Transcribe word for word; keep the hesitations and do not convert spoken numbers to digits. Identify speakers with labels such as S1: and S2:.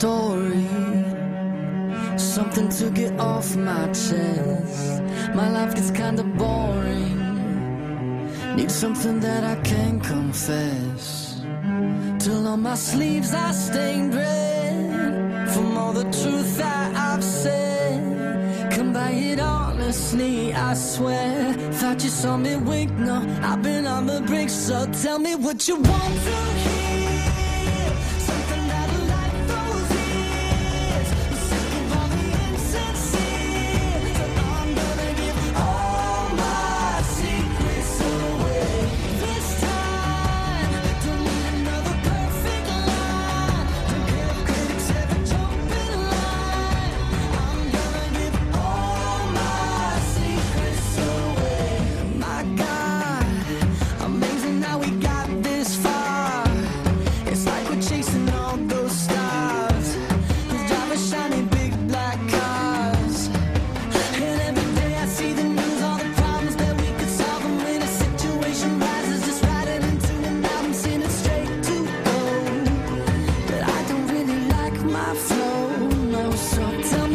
S1: story, something to get off my chest. My life gets kinda boring, need something that I can confess. Till on my sleeves I stained red from all the truth that I've said. Come by it honestly, I swear. Thought you saw me wink, no, I've been on the brink. So tell me what you want to hear. Something that'll light those ears. Sick of all the insincere. So I'm gonna give all my secrets away. This time, don't need another perfect line. Don't care if critics ever jump in line. I'm gonna give all my secrets away. My God, amazing how we got this far. It's like we're chasing all those stars who drive a shiny big black cars. And every day I see the news, all the problems that we could solve. And when a situation rises, just write it into an album, send it straight to gold. But I don't really like my flow, no, so tell me